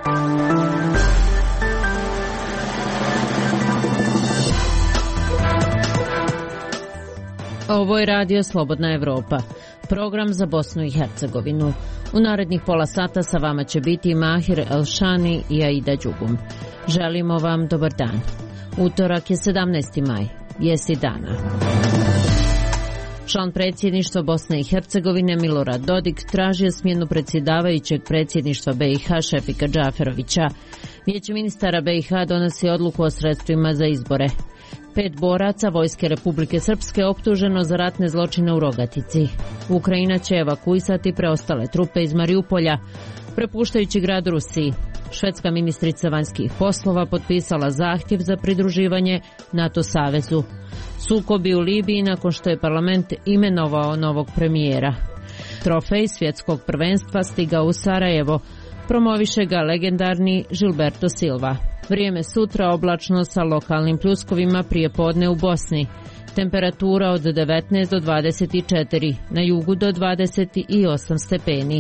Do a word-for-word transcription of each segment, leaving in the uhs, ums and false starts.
Ovo je radio Slobodna Evropa, program za Bosnu i Hercegovinu. U narednih pola sata sa vama će biti Mahir Elšani i Aida Đugum. Želimo vam dobar dan. Utorak je sedamnaesti maj, vijesti dana. Član predsjedništva Bosne i Hercegovine Milorad Dodik tražio smjenu predsjedavajućeg predsjedništva B i H Šefika Džaferovića. Vijeće ministara B i H donosi odluku o sredstvima za izbore. Pet boraca Vojske Republike Srpske optuženo za ratne zločine u Rogatici. Ukrajina će evakuisati preostale trupe iz Mariupolja, prepuštajući grad Rusiji. Švedska ministrica vanjskih poslova potpisala zahtjev za pridruživanje NATO savezu. Sukobi u Libiji nakon što je parlament imenovao novog premijera. Trofej svjetskog prvenstva stigao u Sarajevo. Promoviše ga legendarni Gilberto Silva. Vrijeme sutra oblačno sa lokalnim pljuskovima prije podne u Bosni. Temperatura od devetnaest do dvadeset četiri, na jugu do dvadeset osam stepeni.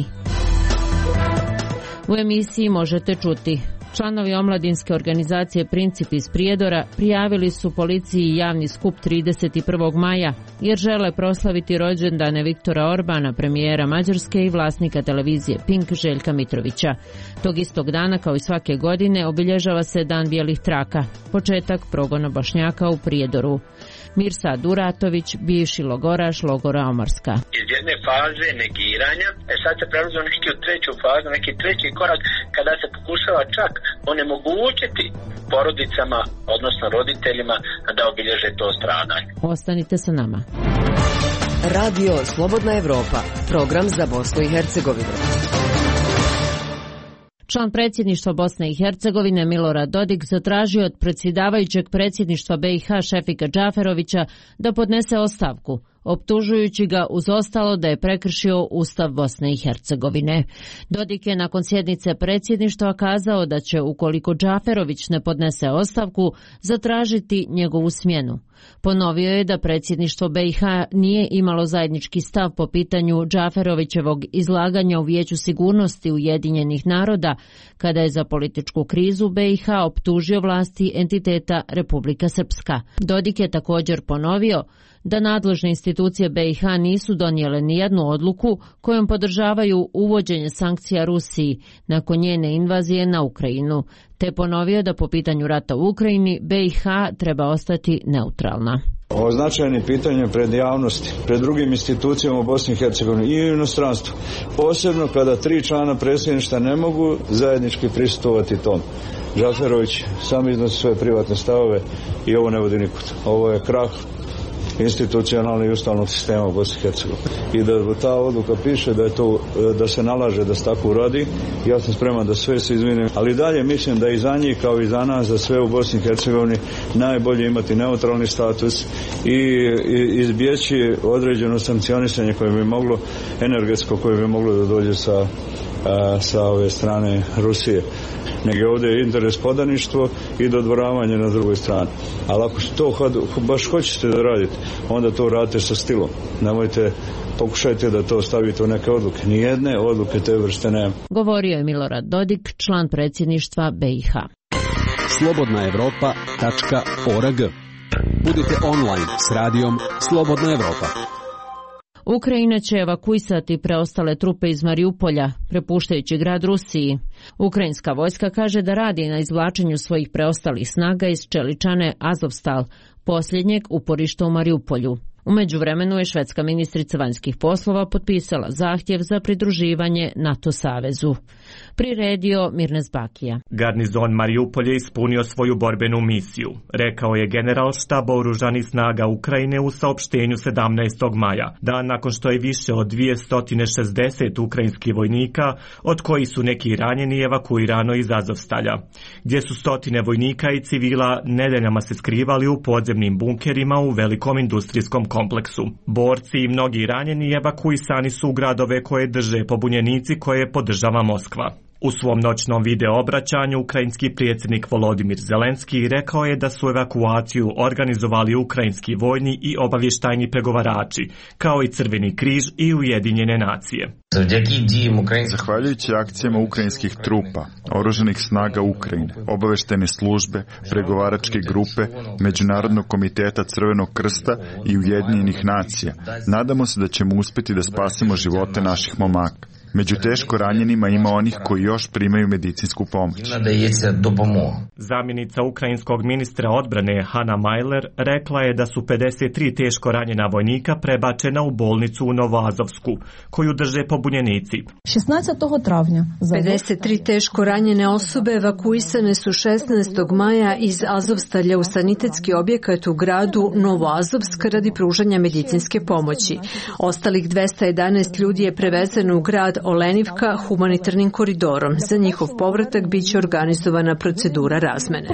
U emisiji možete čuti: članovi omladinske organizacije Princip iz Prijedora prijavili su policiji javni skup trideset prvog maja jer žele proslaviti rođendane Viktora Orbana, premijera Mađarske i vlasnika televizije Pink Željka Mitrovića. Tog istog dana, kao i svake godine, obilježava se Dan bijelih traka, početak progona Bošnjaka u Prijedoru. Mirsad Uratović, bivši logoraš logora Omorska. Iz jedne faze negiranja, e sad se prelazimo neki u treću fazu, neki treći korak kada se pokušava čak onemogućiti porodicama, odnosno roditeljima, da obilježe to stradanje. Ostanite sa nama. Radio Slobodna Evropa, program za Bosnu i Hercegovinu. Član predsjedništva Bosne i Hercegovine Milorad Dodik zatražio od predsjedavajućeg predsjedništva B i H Šefika Džaferovića da podnese ostavku, optužujući ga uz ostalo da je prekršio Ustav Bosne i Hercegovine. Dodik je nakon sjednice predsjedništva kazao da će, ukoliko Džaferović ne podnese ostavku, zatražiti njegovu smjenu. Ponovio je da predsjedništvo B i H nije imalo zajednički stav po pitanju Džaferovićevog izlaganja u Vijeću sigurnosti Ujedinjenih naroda, kada je za političku krizu B i H optužio vlasti entiteta Republika Srpska. Dodik je također ponovio da nadležne institucije B i H nisu donijele nijednu odluku kojom podržavaju uvođenje sankcija Rusiji nakon njene invazije na Ukrajinu, te ponovio da po pitanju rata u Ukrajini B i H treba ostati neutralna. O značajnim pitanjem pred javnosti, pred drugim institucijama u Bosni i Hercegovini i u inostranstvu, posebno kada tri člana predsjedništva ne mogu zajednički prisustvovati tom. Džaferović sam iznosi svoje privatne stavove i ovo ne vodi nikud. Ovo je krah institucionalnog i ustavnog sistema u Bosni i Hercegovini. I da ta odluka piše da je to, da se nalaže da se tako uradi, ja sam spreman da sve se izvinim, ali dalje mislim da i za njih kao i za nas, za sve u Bosni i Hercegovini, najbolje imati neutralni status i izbjeći određeno sankcionisanje koje bi moglo, energetsko koje bi moglo da dođe sa, sa ove strane Rusije. Nego ovdje je interes podaništvo i dodvoravanje na drugoj strani. Ali ako to baš hoćete da radite, onda to radite sa stilom. Nemojte, pokušajte da to stavite u neke odluke. Nijedne odluke te vrste nema. Govorio je Milorad Dodik, član predsjedništva B i H. slobodna evropa tačka org. Budite online s radijom Slobodna Evropa. Ukrajina će evakuisati preostale trupe iz Mariupolja, prepuštajući grad Rusiji. Ukrajinska vojska kaže da radi na izvlačenju svojih preostalih snaga iz čeličane Azovstal, posljednjeg uporišta u Mariupolju. U međuvremenu je švedska ministrica vanjskih poslova potpisala zahtjev za pridruživanje NATO savezu. Priredio Mirnes Bakija. Garnizon Mariupolja ispunio svoju borbenu misiju, rekao je general štaba oružanih snaga Ukrajine u saopštenju sedamnaestog maja, dan nakon što je više od dvjesto šezdeset ukrajinskih vojnika, od kojih su neki ranjeni, evakuirano iz Azovstalja, gdje su stotine vojnika i civila nedeljama se skrivali u podzemnim bunkerima u velikom industrijskom kompleksu. Borci i mnogi ranjeni evakuisani su u gradove koje drže pobunjenici koje podržava Moskva. U svom noćnom video obraćanju ukrajinski predsjednik Volodimir Zelenski rekao je da su evakuaciju organizovali ukrajinski vojni i obavještajni pregovarači, kao i Crveni križ i Ujedinjene nacije. Zahvaljujući akcijama ukrajinskih trupa, oružanih snaga Ukrajine, obavještajne službe, pregovaračke grupe, Međunarodnog komiteta Crvenog krsta i Ujedinjenih nacija, nadamo se da ćemo uspjeti da spasimo živote naših momaka. Među teško ranjenima ima onih koji još primaju medicinsku pomoć. Zamjenica ukrajinskog ministra odbrane Hanna Mailer rekla je da su pedeset tri teško ranjena vojnika prebačena u bolnicu u Novoazovsku, koju drže pobunjenici. pedeset tri teško ranjene osobe evakuisane su šesnaestog maja iz Azovstalja u sanitetski objekat u gradu Novoazovsk radi pružanja medicinske pomoći. Ostalih dvesta jedanaest ljudi je prevezeno u grad Olenivka humanitarnim koridorom. Za njihov povratak biće organizovana procedura razmene.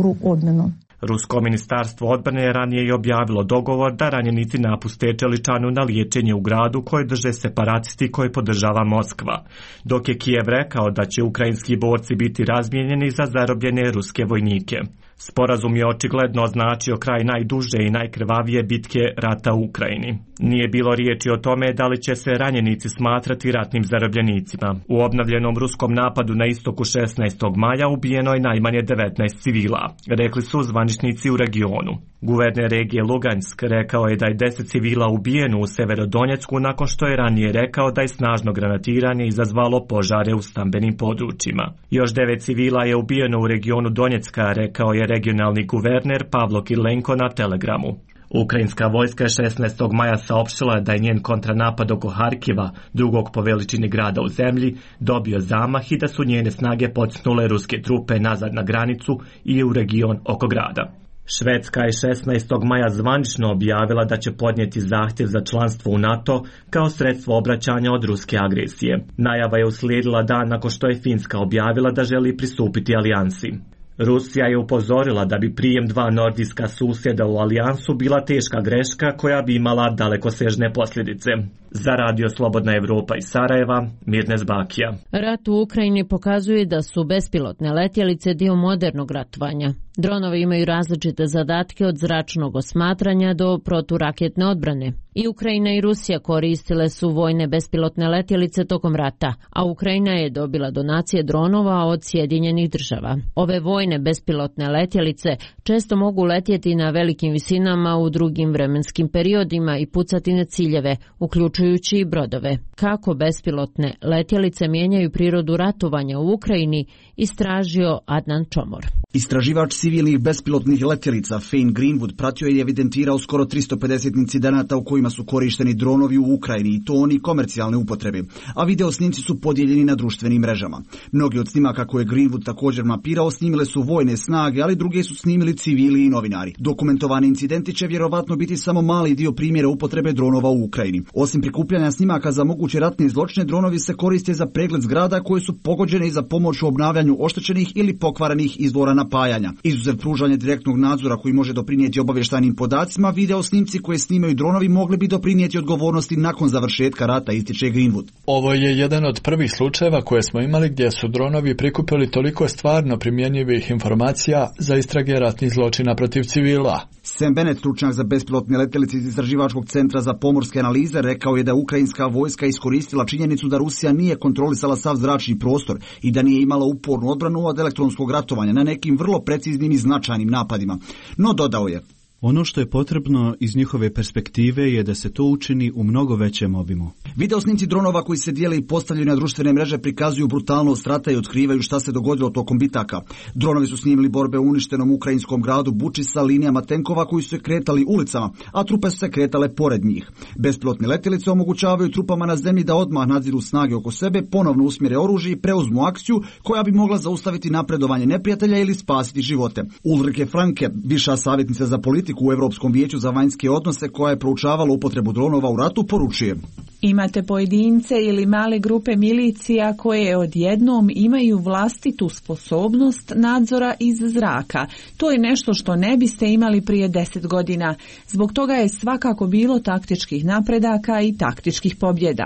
Rusko ministarstvo odbrane je ranije i objavilo dogovor da ranjenici napuste Čeličanu na liječenje u gradu koje drže separatisti koje podržava Moskva, dok je Kijev rekao da će ukrajinski borci biti razmijenjeni za zarobljene ruske vojnike. Sporazum je očigledno označio kraj najduže i najkrvavije bitke rata u Ukrajini. Nije bilo riječi o tome da li će se ranjenici smatrati ratnim zarobljenicima. U obnovljenom ruskom napadu na istoku šesnaestog maja ubijeno je najmanje devetnaest civila, rekli su zvaničnici u regionu. Guverner regije Lugansk rekao je da je deset civila ubijeno u Severodonjecku nakon što je ranije rekao da je snažno granatiranje izazvalo požare u stambenim područjima. Još devet civila je ubijeno u regionu Donjecka, rekao je regionalni guverner Pavlo Kirilenko na Telegramu. Ukrajinska vojska je šesnaestog maja saopštila da je njen kontranapad oko Harkiva, drugog po veličini grada u zemlji, dobio zamah i da su njene snage potisnule ruske trupe nazad na granicu i u region oko grada. Švedska je šesnaestog maja zvanično objavila da će podnijeti zahtjev za članstvo u NATO kao sredstvo obraćanja od ruske agresije. Najava je uslijedila dan nakon što je Finska objavila da želi pristupiti alijansi. Rusija je upozorila da bi prijem dva nordijska susjeda u alijansu bila teška greška koja bi imala dalekosežne posljedice. Za Radio Slobodna Evropa iz Sarajeva, Mirnes Bakija. Rat u Ukrajini pokazuje da su bespilotne letjelice dio modernog ratovanja. Dronovi imaju različite zadatke od zračnog osmatranja do proturaketne odbrane. I Ukrajina i Rusija koristile su vojne bespilotne letjelice tokom rata, a Ukrajina je dobila donacije dronova od Sjedinjenih država. Ove vojne bespilotne letjelice često mogu letjeti na velikim visinama u drugim vremenskim periodima i pucati na ciljeve, uključujući i brodove. Kako bespilotne letjelice mijenjaju prirodu ratovanja u Ukrajini, istražio Adnan Čomor. Istraživač civilnih bespilotnih letjelica Fane Greenwood pratio je i evidentirao skoro tristo pedeset incidenata u kojima su korišteni dronovi u Ukrajini i to oni komercijalne upotrebe, a video snimci su podijeljeni na društvenim mrežama. Mnogi od snimaka koje Greenwood također mapirao snimile su vojne snage, ali druge su snimili civili i novinari. Dokumentovani incidenti će vjerovatno biti samo mali dio primjera upotrebe dronova u Ukrajini. Osim prikupljanja snimaka za moguće ratne zločine, dronovi se koriste za pregled zgrada koje su pogođene i za pomoć u obnavljanju oštećenih ili pokvarenih izvora napajanja. Izuzev pružanja direktnog nadzora koji može doprinijeti obavještajnim podacima, video snimci koje snimaju dronovi mogli bi doprinijeti odgovornosti nakon završetka rata, ističe Greenwood. Ovo je jedan od prvih slučajeva koje smo imali gdje su dronovi prikupili toliko stvarno primjenjivih informacija za istrage ratnih zločina protiv civila. Sam Bennett, stručnjak za bespilotne letjelice iz Istraživačkog centra za pomorske analize, rekao je da ukrajinska vojska iskoristila činjenicu da Rusija nije kontrolisala sav zračni prostor i da nije imala upornu odbranu od elektronskog ratovanja na nekim vrlo preciznim i značajnim napadima. No, dodao je: ono što je potrebno iz njihove perspektive je da se to učini u mnogo većem obimu. Video snimci dronova koji se dijele i postavljaju na društvene mreže prikazuju brutalnost rata i otkrivaju šta se dogodilo tokom bitaka. Dronovi su snimili borbe u uništenom ukrajinskom gradu Buči sa linijama tenkova koji su se kretali ulicama, a trupe su se kretale pored njih. Bespilotne letjelice omogućavaju trupama na zemlji da odmah nadziru snage oko sebe, ponovno usmjere oružje i preuzmu akciju koja bi mogla zaustaviti napredovanje neprijatelja ili spasiti živote. Ulrike Franke, viša savjetnica za politiku u Europskom vijeću za vanjske odnose koja je proučavala upotrebu dronova u ratu, poručuje: imate pojedince ili male grupe milicija koje odjednom imaju vlastitu sposobnost nadzora iz zraka. To je nešto što ne biste imali prije deset godina. Zbog toga je svakako bilo taktičkih napredaka i taktičkih pobjeda.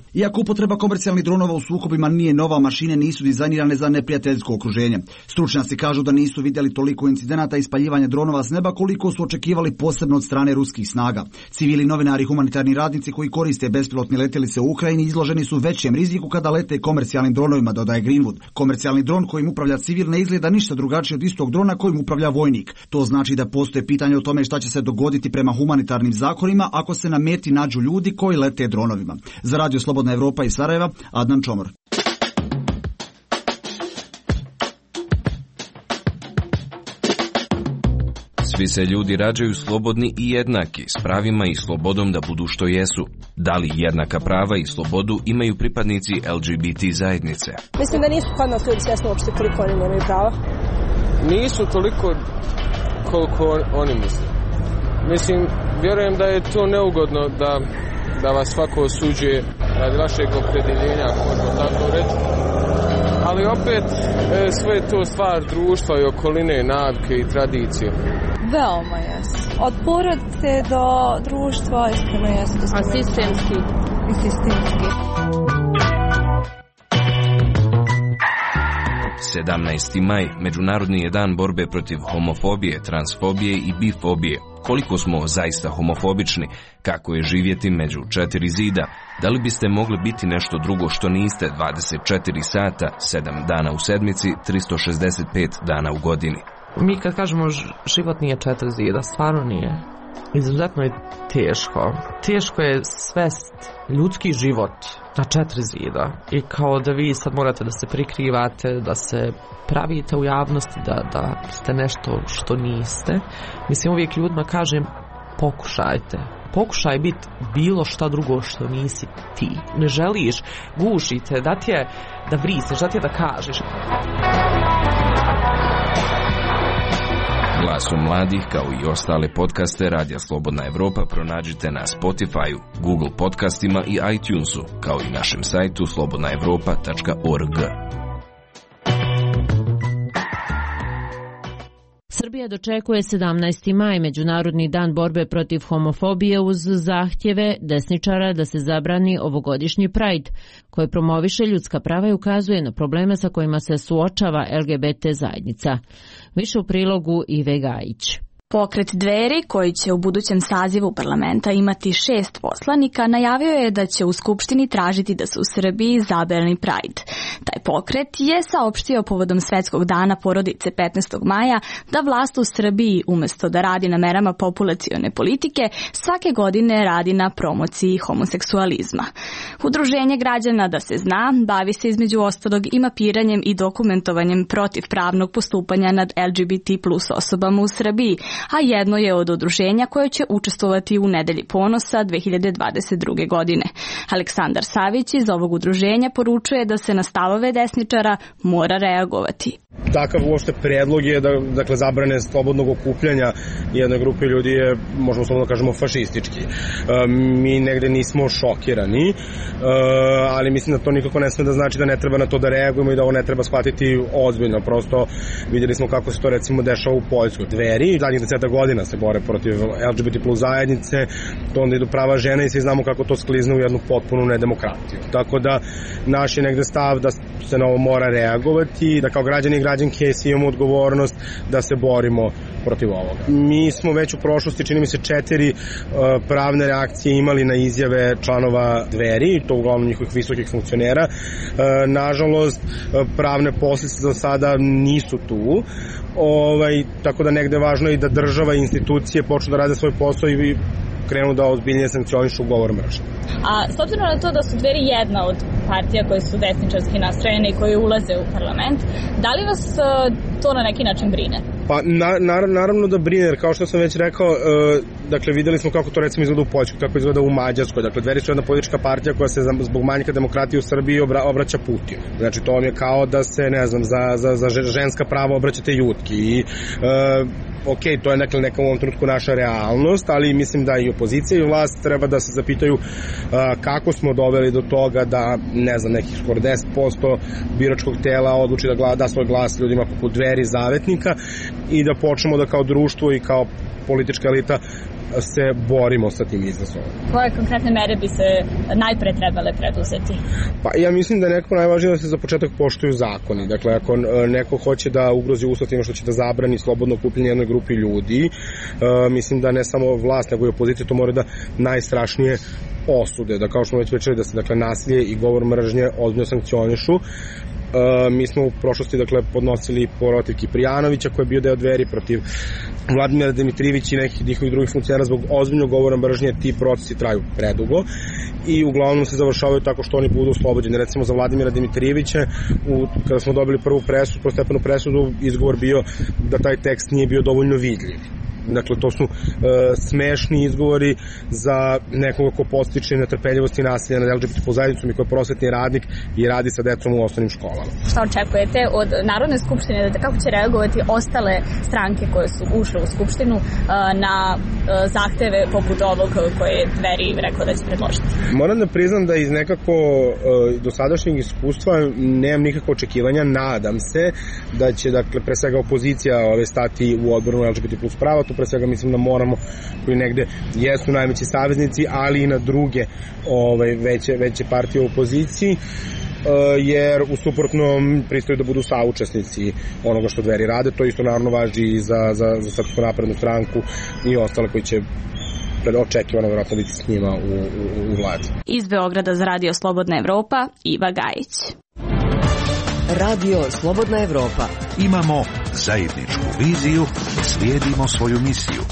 Iako upotreba komercijalnih dronova u sukobima nije nova, mašine nisu dizajnirane za neprijateljsko okruženje. Stručnjaci kažu da nisu vidjeli toliko incidenata ispaljivanja dronova s neba koliko su očekivali posebno od strane ruskih snaga. Civili, novinari i humanitarni radnici koji koriste bespilotne letjelice u Ukrajini izloženi su većem riziku kada lete komercijalnim dronovima, dodaje Greenwood. Komercijalni dron kojim upravlja civil ne izgleda ništa drugačije od istog drona kojim upravlja vojnik. To znači da postoje pitanje o tome šta će se dogoditi prema humanitarnim zakonima ako se na meti nađu ljudi koji lete dronovima. Za Radio Slobodna Evropa iz Sarajeva, Adnan Čomor. Svi se ljudi rađaju slobodni i jednaki, s pravima i slobodom da budu što jesu. Da li jednaka prava i slobodu imaju pripadnici L G B T zajednice? Mislim da nisu kod nas ljudi svjesni uopšte koliko oni nemaju prava. Nisu toliko koliko oni misle. Mislim, vjerujem da je to neugodno da, da vas svako osuđuje radi vašeg opredjeljenja, ako možemo tako reći. Ali opet, e, sve je to stvar društva i okoline, navike i tradicije. Veoma jesu. Od porodice do društva, iskreno jesu. A sistemski? I sistemski. sedamnaesti maj, Međunarodni je dan borbe protiv homofobije, transfobije i bifobije. Koliko smo zaista homofobični, kako je živjeti među četiri zida, da li biste mogli biti nešto drugo što niste dvadeset četiri sata, sedam dana u sedmici, tristo šezdeset pet dana u godini? Mi kad kažemo život nije četiri zida, stvarno nije. Izuzetno je teško. Teško je svest ljudski život na četiri zida. I kao da vi sad morate da se prikrivate, da se pravite u javnosti, da, da ste nešto što niste. Mislim, uvijek ljudima kažem, pokušajte. Pokušaj biti bilo šta drugo što nisi ti. Ne želiš, gušite, da ti je da vrisneš, da ti je da kažeš. Glasom mladih, kao i ostale podcaste Radija Slobodna Evropa pronađite na Spotify-u, Google podcastima i iTunesu, kao i našem sajtu slobodna evropa tačka org. Srbija dočekuje sedamnaesti maj, Međunarodni dan borbe protiv homofobije, uz zahtjeve desničara da se zabrani ovogodišnji Pride, koji promoviše ljudska prava i ukazuje na probleme sa kojima se suočava L G B T zajednica. Više u prilogu Ive Gajić. Pokret Dveri, koji će u budućem sazivu parlamenta imati šest poslanika, najavio je da će u Skupštini tražiti da se u Srbiji zabrani Pride. Taj pokret je saopštio povodom Svetskog dana porodice petnaestog maja da vlast u Srbiji, umjesto da radi na merama populacione politike, svake godine radi na promociji homoseksualizma. Udruženje građana Da se zna bavi se između ostalog i mapiranjem i dokumentovanjem protiv pravnog postupanja nad L G B T plus osobama u Srbiji, a jedno je od udruženja koje će učestvovati u Nedelji ponosa dve hiljade dvadeset druge. godine. Aleksandar Savić iz ovog udruženja poručuje da se na stavove desničara mora reagovati. Takav uopšte predlog je da, dakle, zabrane slobodnog okupljanja jedne grupe ljudi je, možemo slobodno kažemo, fašistički. E, mi negde nismo šokirani, e, ali mislim da to nikako ne sme da znači da ne treba na to da reagujemo i da ovo ne treba shvatiti ozbiljno. Prosto vidjeli smo kako se to recimo dešava u Poljskoj. Dveri, zadnjih desetak godina se bore protiv L G B T plus zajednice, to onda idu prava žena i svi znamo kako to sklizne u jednu potpunu nedemokratiju. Tako da naš je negde stav da se na ovo mora reagovati, da kao građani i građanke svi imamo odgovornost da se borimo protiv ovoga. Mi smo već u prošlosti, čini mi se, četiri uh, pravne reakcije imali na izjave članova Dveri, to uglavnom njihovih visokih funkcionera. Uh, nažalost, uh, pravne posljedice do sada nisu tu. Ovaj, tako da negde važno je i da država i institucije počnu da rade svoj posao i krenu da ozbiljnije sankcionišu govor mržnje. A s obzirom na to da su Dveri jedna od partija koje su desničarski nastrojene i koje ulaze u parlament, da li vas to na neki način brine? Pa na, na, naravno da brine, jer kao što sam već rekao, e, dakle videli smo kako to recimo izgleda u Poljskoj, kako izgleda u Mađarskoj. Dakle, Dveri su jedna politička partija koja se zbog manjka demokratije u Srbiji obra, obraća Putinu. Znači, to vam je kao da se, ne znam, za, za, za ženska prava obraćate Jutki. I, e, ok, to je dakle, neka u ovom trenutku naša realnost, ali mislim da i opozicija i vlast treba da se zapitaju a, kako smo doveli do toga da, ne znam, nekih skoro deset posto biračkog tela odluči da, da svoj glas ljudima poput Dveri, Zavetnika, i da počnemo da kao društvo i kao politička elita se borimo sa tim izazovom. Koje konkretne mere bi se najpre trebale preduzeti? Pa ja mislim da je nekako najvažnije da se za početak poštuju zakoni. Dakle, ako neko hoće da ugrozi ustav time što će da zabrani slobodno okupljanje jednoj grupi ljudi, uh, mislim da ne samo vlast, nego i opozicija to mora da najstrašnije osude, da kao što smo već pričali da se dakle nasilje i govor mržnje ozbiljno sankcionišu. Uh, mi smo u prošlosti dakle podnosili protiv Kiprijanovića koji je bio deo Dveri, protiv Vladimira Dimitrijevića i nekih njihovih drugih funkcionera zbog ozbiljnog govora mržnje. Ti procesi traju predugo i uglavnom se završavaju tako što oni budu oslobođeni. Recimo za Vladimira Dimitrijevića, u, kada smo dobili prvu presudu, prvostepenu presudu, izgovor bio da taj tekst nije bio dovoljno vidljiv. Dakle, to su e, smešni izgovori za nekoga ko podstiče netrpeljivost i nasilje nad el dže be te plus zajednicom i ko je prosvetni radnik i radi sa decom u osnovnim školama. Šta očekujete od Narodne skupštine, da kako će reagovati ostale stranke koje su ušle u skupštinu e, na e, zahteve poput ovog koje je Dveri rekao da će predložiti? Moram da priznam da iz nekako e, dosadašnjeg iskustva nemam nikakve očekivanja. Nadam se da će, dakle, pre svega opozicija ove stati u odbranu el dže be te plus prava. Tu pre svega mislim da moramo, koji negde jesu najveći saveznici, ali i na druge ove, veće, veće partije u opoziciji, jer u suprotnom pristaju da budu saučesnici onoga što Dveri rade. To isto naravno važi i za, za, za Srpsku naprednu stranku i ostale koji će očekivano vjerojatno biti s njima u, u, u vladi. Iz Beograda za Radio Slobodna Evropa, Iva Gajić. Radio Slobodna Evropa. Imamo zajedničku viziju, slijedimo svoju misiju.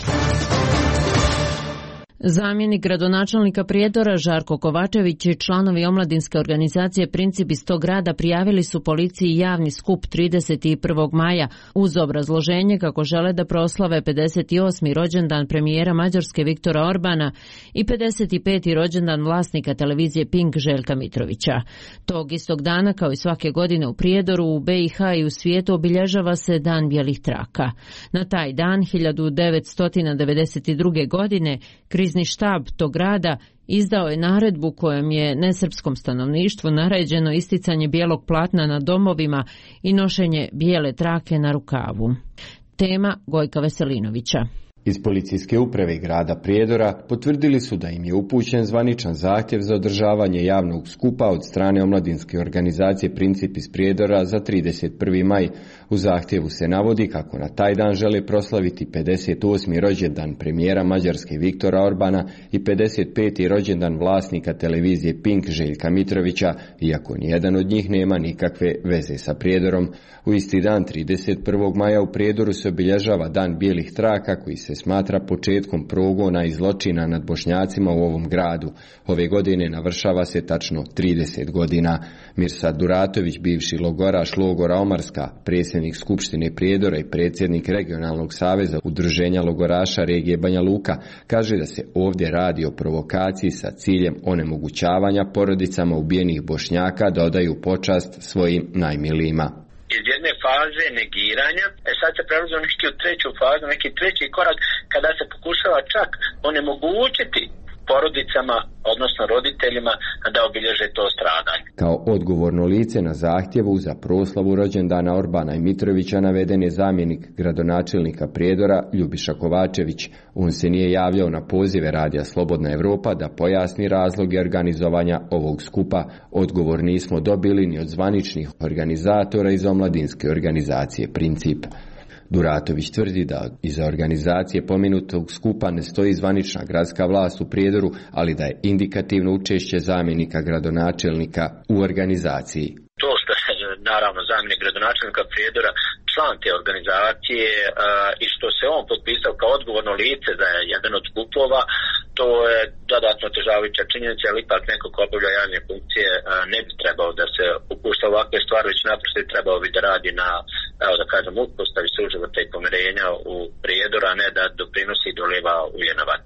Zamjenik gradonačelnika Prijedora Žarko Kovačević i članovi omladinske organizacije Princip iz tog grada prijavili su policiji javni skup trideset prvog maja uz obrazloženje kako žele da proslave pedeset osmi rođendan premijera Mađarske Viktora Orbana i pedeset peti rođendan vlasnika televizije Pink Željka Mitrovića. Tog istog dana, kao i svake godine u Prijedoru, u be i ha i u svijetu obilježava se Dan bijelih traka. Na taj dan hiljadu devetsto devedeset druge. godine krizni štab tog grada izdao je naredbu kojom je nesrpskom stanovništvu naređeno isticanje bijelog platna na domovima i nošenje bijele trake na rukavu. Tema Gojka Veselinovića. Iz policijske uprave grada Prijedora potvrdili su da im je upućen zvaničan zahtjev za održavanje javnog skupa od strane omladinske organizacije Princip iz Prijedora za trideset prvi maj. U zahtjevu se navodi kako na taj dan žele proslaviti pedeset osmi rođendan premijera Mađarske Viktora Orbana i pedeset peti rođendan vlasnika televizije Pink Željka Mitrovića, iako nijedan od njih nema nikakve veze sa Prijedorom. U isti dan trideset prvog maja u Prijedoru se obilježava Dan bijelih traka koji se smatra početkom progona i zločina nad Bošnjacima u ovom gradu. Ove godine navršava se tačno trideset godina. Mirsad Duratović, bivši logoraš logora Omarska, predsjednik Skupštine Prijedora i predsjednik Regionalnog saveza udruženja logoraša regije Banja Luka, kaže da se ovdje radi o provokaciji sa ciljem onemogućavanja porodicama ubijenih Bošnjaka da odaju počast svojim najmilijima. Iz jedne faze negiranja, e sad se prelazi u neki u treću fazu, neki treći korak kada se pokušava čak onemogućiti porodicama, odnosno roditeljima, da obilježe to stradanje. Kao odgovorno lice na zahtjevu za proslavu rođendana Orbana i Mitrovića naveden je zamjenik gradonačelnika Prijedora Ljubiša Kovačević. On se nije javljao na pozive Radija Slobodna Evropa da pojasni razloge organizovanja ovog skupa. Odgovor nismo dobili ni od zvaničnih organizatora iz omladinske organizacije Princip. Duratović tvrdi da iza organizacije pomenutog skupa ne stoji zvanična gradska vlast u Prijedoru, ali da je indikativno učešće zamjenika gradonačelnika u organizaciji. To što je naravno zamjenik gradonačelnika Prijedora član te organizacije uh, i što se on potpisao kao odgovorno lice za jedan od skupova, to je dodatno otežavajuća činjenica, ali ipak neko ko obavlja javne funkcije uh, ne bi trebao da se upušta ovakve stvari, već naprosto bi trebao bi da radi na, evo da kažem, uspostavi suživota i pomirenja u Prijedoru, a ne da doprinosi i doliva ulje na vatru.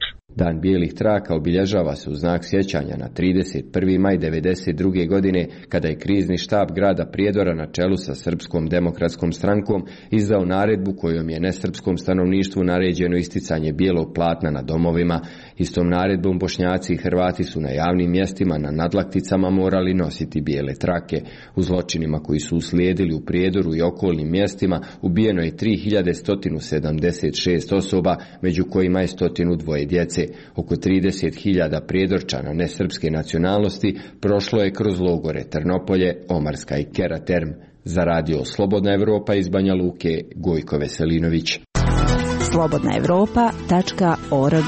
Dan bijelih traka obilježava se u znak sjećanja na trideset prvi maj devedeset druge. godine, kada je krizni štab grada Prijedora na čelu sa Srpskom demokratskom strankom izdao naredbu kojom je nesrpskom stanovništvu naređeno isticanje bijelog platna na domovima. Istom naredbom Bošnjaci i Hrvati su na javnim mjestima na nadlakticama morali nositi bijele trake. U zločinima koji su uslijedili u Prijedoru i okolnim mjestima ubijeno je tri hiljade sto sedamdeset šest osoba, među kojima je sto dva djece. Oko trideset hiljada Prijedorčana nesrpske nacionalnosti prošlo je kroz logore Trnopolje, Omarska i Keraterm. Za radio Slobodna Evropa iz Banja Luke, Gojko Veselinović. slobodna evropa tačka org.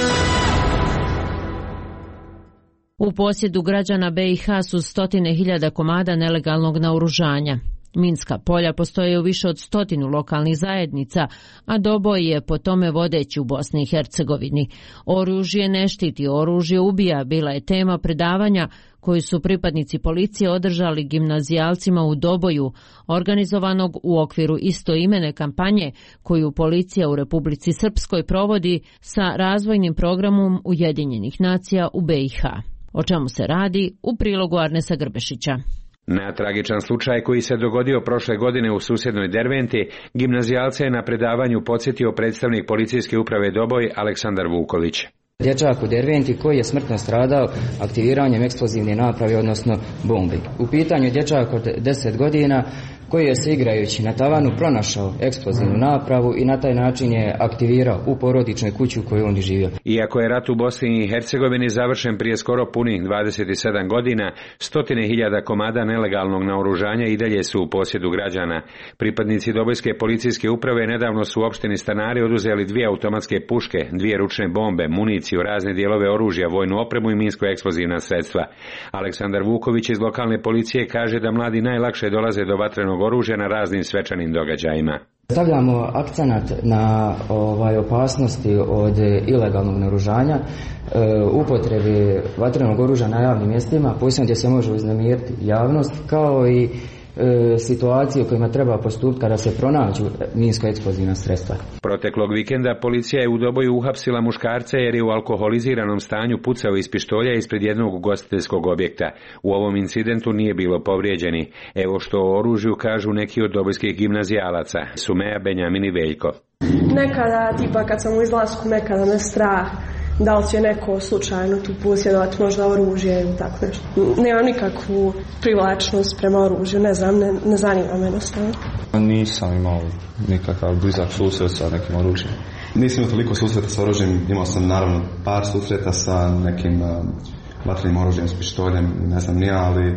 U posjedu građana B i H su stotine hiljada komada nelegalnog naoružanja. Minska polja postoje u više od stotinu lokalnih zajednica, a Doboj je po tome vodeći u Bosni i Hercegovini. Oružje ne štiti, oružje ubija bila je tema predavanja koji su pripadnici policije održali gimnazijalcima u Doboju, organizovanog u okviru istoimene kampanje koju policija u Republici Srpskoj provodi sa razvojnim programom Ujedinjenih nacija u B i H. O čemu se radi u prilogu Arnesa Grbešića. Na tragičan slučaj koji se dogodio prošle godine u susjednoj Derventi, gimnazijalce je na predavanju podsjetio predstavnik policijske uprave Doboj Aleksandar Vuković. Dječak u Derventi koji je smrtno stradao aktiviranjem eksplozivne naprave, odnosno bombi. U pitanju je dječak od deset godina koji je se igrajući na tavanu pronašao eksplozivnu napravu i na taj način je aktivirao u porodičnoj kući u kojoj on živio. Iako je rat u Bosni i Hercegovini završen prije skoro punih dvadeset sedam godina, stotine hiljada komada nelegalnog naoružanja i dalje su u posjedu građana. Pripadnici Dobojske policijske uprave nedavno su u opštini Stanari oduzeli dvije automatske puške, dvije ručne bombe, municiju, razne dijelove oružja, vojnu opremu i minsko-eksplozivna sredstva. Aleksandar Vuković iz lokalne policije kaže da mladi najlakše dolaze do vatrenog oružja na raznim svečanim događajima. Stavljamo akcenat na ovaj, opasnosti od ilegalnog naoružanja, e, upotrebe vatrenog oružja na javnim mjestima, posebno gdje se može uznemiriti javnost, kao i e, situacije u kojima treba postupiti kada se pronađu minsko-eksplozivna sredstva. Proteklog vikenda policija je u Doboju uhapsila muškarca jer je u alkoholiziranom stanju pucao iz pištolja ispred jednog ugostiteljskog objekta. U ovom incidentu nije bilo povrijeđeni. Evo što o oružju kažu neki od dobojskih gimnazijalaca, Sumeja, Benjamin i Veljko. Nekada, tipa kad sam u izlasku, nekada me strah da li će neko slučajno tu posjedovati možda oružje ili tako nešto. Nemam nikakvu privlačnost prema oružju, ne znam, ne, ne zanima me jednostavno. Nisam imao nikakav blizak susret sa nekim oružjem. Nisam imao toliko susreta sa oružjem, imao sam naravno par susreta sa nekim uh, vatrenim oružjem, s pištoljem, ne znam nija, ali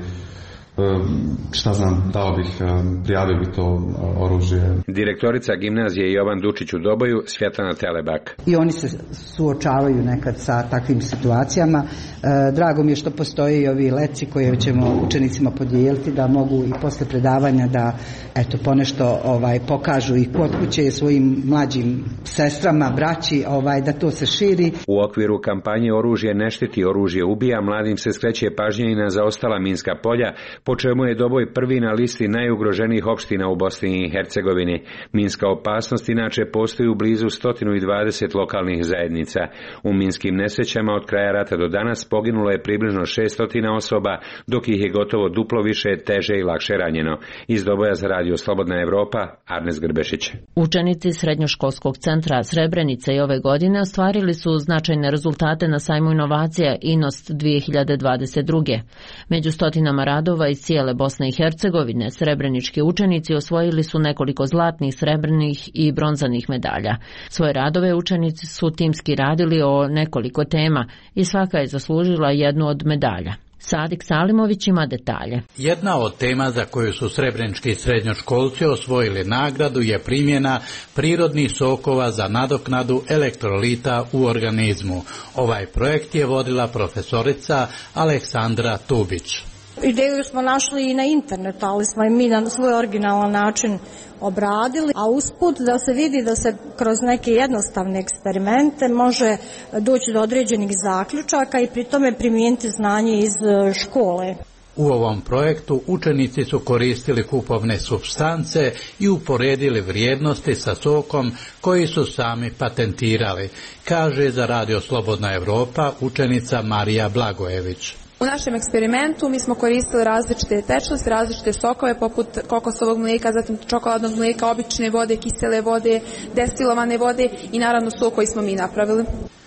šta znam, dao bih, prijavio bi to oružje. Direktorica gimnazije Jovan Dučić u Doboju, Svjetlana Telebak. I oni se suočavaju nekad sa takvim situacijama. Drago mi je što postoje i ovi leci koje ćemo učenicima podijeliti da mogu i posle predavanja da eto ponešto ovaj pokažu i kod kuće svojim mlađim sestrama, braći, ovaj da to se širi. U okviru kampanje Oružje ne štiti, oružje ubija, mladim se skreće pažnja i na zaostala minska polja, po čemu je Doboj prvi na listi najugroženijih opština u Bosni i Hercegovini. Minska opasnost inače postoji u blizu sto dvadeset lokalnih zajednica. U minskim nesrećama od kraja rata do danas poginulo je približno šesto osoba, dok ih je gotovo duplo više teže i lakše ranjeno. Iz Doboja za radio Slobodna Evropa, Arnes Grbešić. Učenici Srednjoškolskog centra Srebrenica i ove godine ostvarili su značajne rezultate na sajmu inovacija Inost dvije hiljade dvadeset druge. Među stotinama radova iz cijele Bosne i Hercegovine srebrenički učenici osvojili su nekoliko zlatnih, srebrnih i bronzanih medalja. Svoje radove učenici su timski radili o nekoliko tema i svaka je zaslužila jednu od medalja. Sadik Salimović ima detalje. Jedna od tema za koju su srebrenički srednjoškolci osvojili nagradu je primjena prirodnih sokova za nadoknadu elektrolita u organizmu. Ovaj projekt je vodila profesorica Aleksandra Tubić. Ideju smo našli i na internetu, ali smo i mi na svoj originalan način obradili, a usput da se vidi da se kroz neke jednostavne eksperimente može doći do određenih zaključaka i pri tome primijeniti znanje iz škole. U ovom projektu učenici su koristili kupovne supstance i uporedili vrijednosti sa sokom koji su sami patentirali, kaže za Radio Slobodna Evropa učenica Marija Blagojević. U našem eksperimentu mi smo koristili različite tečnosti, različite sokove poput kokosovog mlijeka, zatim čokoladnog mlijeka, obične vode, kisele vode, destilovane vode i naravno sok koji smo mi napravili.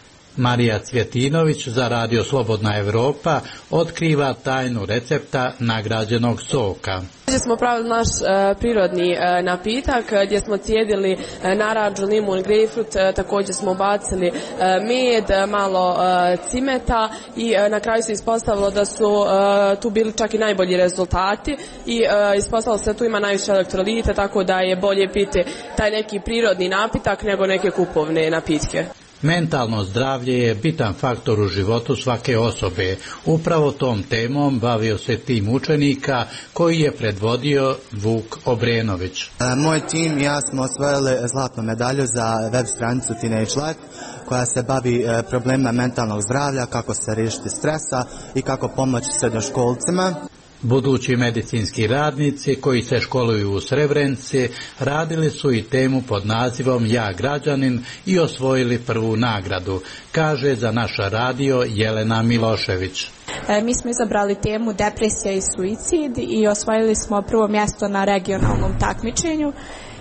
Marija Cvjetinović za Radio Slobodna Evropa otkriva tajnu recepta nagrađenog soka. Ovdje smo pravili naš e, prirodni e, napitak gdje smo cijedili e, naranđu, limun, grejpfrut, e, također smo bacili e, med, malo e, cimeta i e, na kraju se ispostavilo da su e, tu bili čak i najbolji rezultati i e, ispostavilo se da tu ima najviše elektrolita, tako da je bolje piti taj neki prirodni napitak nego neke kupovne napitke. Mentalno zdravlje je bitan faktor u životu svake osobe. Upravo tom temom bavio se tim učenika koji je predvodio Vuk Obrenović. Moj tim i ja smo osvojili zlatnu medalju za web stranicu Teenage Life koja se bavi problemima mentalnog zdravlja, kako se riješiti stresa i kako pomoći srednjoškolcima. Budući medicinski radnici koji se školuju u Srebrenici radili su i temu pod nazivom Ja građanin i osvojili prvu nagradu, kaže za naš radio Jelena Milošević. E, mi smo izabrali temu depresija i suicid i osvojili smo prvo mjesto na regionalnom takmičenju.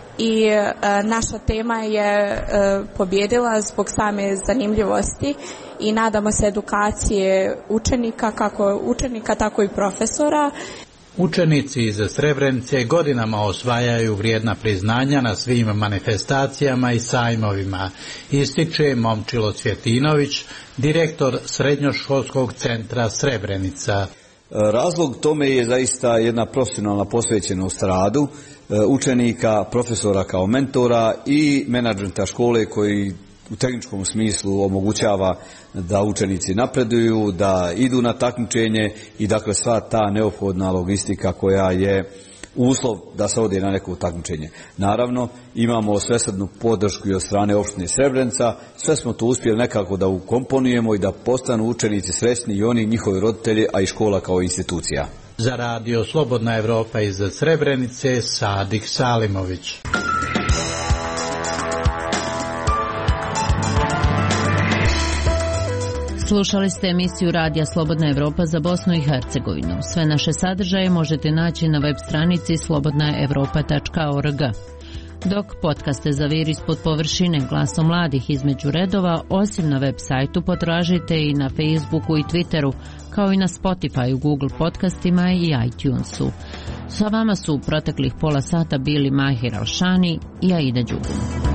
I e, naša tema je e, pobjedila zbog same zanimljivosti i nadamo se edukacije učenika, kako učenika tako i profesora. Učenici iz Srebrenice godinama osvajaju vrijedna priznanja na svim manifestacijama i sajmovima, ističe Momčilo Cvjetinović, direktor Srednjoškolskog centra Srebrenica. Razlog tome je zaista jedna profesionalna posvećenost radu učenika, profesora kao mentora i menadžmenta škole koji u tehničkom smislu omogućava da učenici napreduju, da idu na takmičenje i dakle sva ta neophodna logistika koja je uslov da se ode na neko takmičenje. Naravno, imamo svesrdnu podršku i od strane opštine Srebrenica, sve smo to uspjeli nekako da ukomponujemo i da postanu učenici srećni i oni, njihovi roditelji, a i škola kao institucija. Za Radio Slobodna Evropa iz Srebrenice, Sadik Salimović. Slušali ste emisiju Radija Slobodna Evropa za Bosnu i Hercegovinu. Sve naše sadržaje možete naći na web stranici slobodna evropa tačka org. Dok podcaste Zavir ispod površine, Glasom mladih između redova, osim na web sajtu potražite i na Facebooku i Twitteru, kao i na Spotify, Google podcastima i iTunesu. Sa vama su u proteklih pola sata bili Mahir Alšani i Aida Đugum.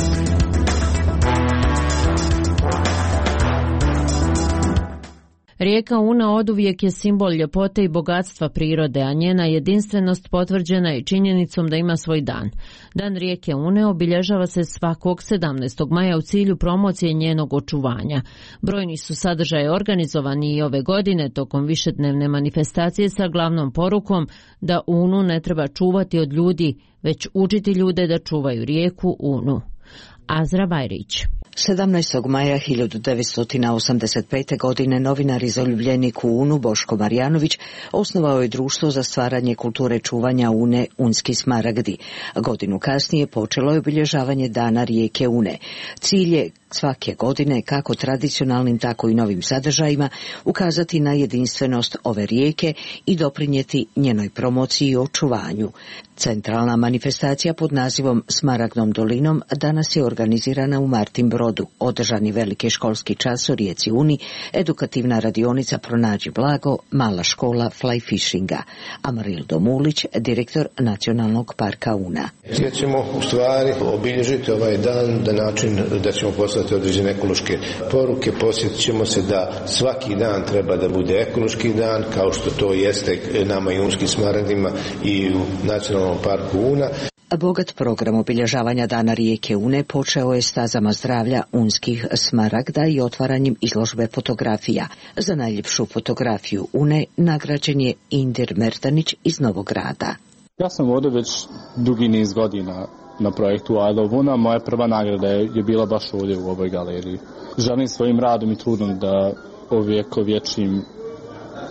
Rijeka Una oduvijek je simbol ljepote i bogatstva prirode, a njena jedinstvenost potvrđena je činjenicom da ima svoj dan. Dan rijeke Une obilježava se svakog sedamnaestog maja u cilju promocije njenog očuvanja. Brojni su sadržaje organizovani i ove godine tokom višednevne manifestacije sa glavnom porukom da Unu ne treba čuvati od ljudi, već učiti ljude da čuvaju rijeku Unu. Azra Bajrić. sedamnaestog maja hiljadu devetsto osamdeset pete. godine novinar i zaljubljenik u Unu Boško Marjanović osnovao je društvo za stvaranje kulture čuvanja Une Unski smaragdi. Godinu kasnije počelo je obilježavanje dana rijeke Une. Cilj je svake godine, kako tradicionalnim tako i novim sadržajima, ukazati na jedinstvenost ove rijeke i doprinijeti njenoj promociji i očuvanju. Centralna manifestacija pod nazivom Smaragdnom dolinom danas je organizirana u Martin Brodu. Održani veliki školski čas o rijeci Uni, edukativna radionica Pronađi blago, mala škola fly fishinga. Amarildo Mulić, direktor Nacionalnog parka Una. Gdje ćemo u stvari obilježiti ovaj dan na način da ćemo poslati određene ekološke poruke. Posjetit ćemo se da svaki dan treba da bude ekološki dan, kao što to jeste nama i unskim smaragdima i u Nacionalnom parku Una. Bogat program obilježavanja dana rijeke Une počeo je stazama zdravlja unskih smaragda i otvaranjem izložbe fotografija. Za najljepšu fotografiju Une nagrađen je Indir Mertanić iz Novog Grada. Ja sam ovdje već dugi niz godina na projektu I Love Una. Moja prva nagrada je, je bila baš ovdje u ovoj galeriji. Želim svojim radom i trudom da ovjekovječim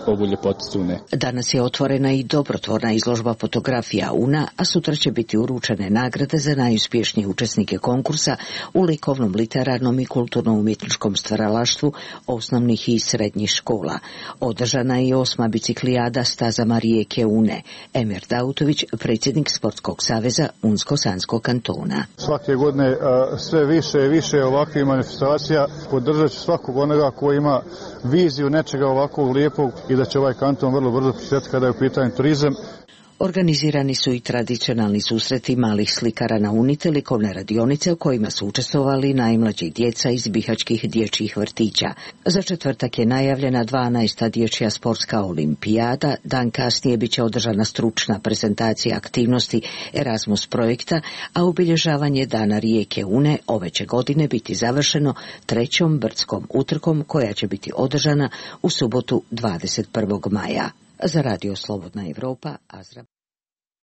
ovu ljepoticu Une. Danas je otvorena i dobrotvorna izložba fotografija Una, a sutra će biti uručene nagrade za najuspješnije učesnike konkursa u likovnom, literarnom i kulturno-umjetničkom stvaralaštvu osnovnih i srednjih škola. Održana je i osma biciklijada stazama rijeke Une. Emir Dautović, predsjednik Sportskog saveza Unsko-Sanskog kantona. Svake godine sve više i više ovakvih manifestacija, podržat ću svakog onoga koji ima viziju nečega ovakvog lijepog i da će ovaj kanton vrlo brzo posjetiti kada je u pitanju turizam. Organizirani su i tradicionalni susreti malih slikara na Uni te likovne radionice u kojima su učestvovali najmlađi djeca iz bihaćkih dječjih vrtića. Za četvrtak je najavljena dvanaesta dječja sportska olimpijada, dan kasnije bit će održana stručna prezentacija aktivnosti Erasmus projekta, a obilježavanje dana rijeke Une ove će godine biti završeno trećom brdskom utrkom koja će biti održana u subotu dvadeset prvog maja. Za Radio Slobodna Evropa, Azra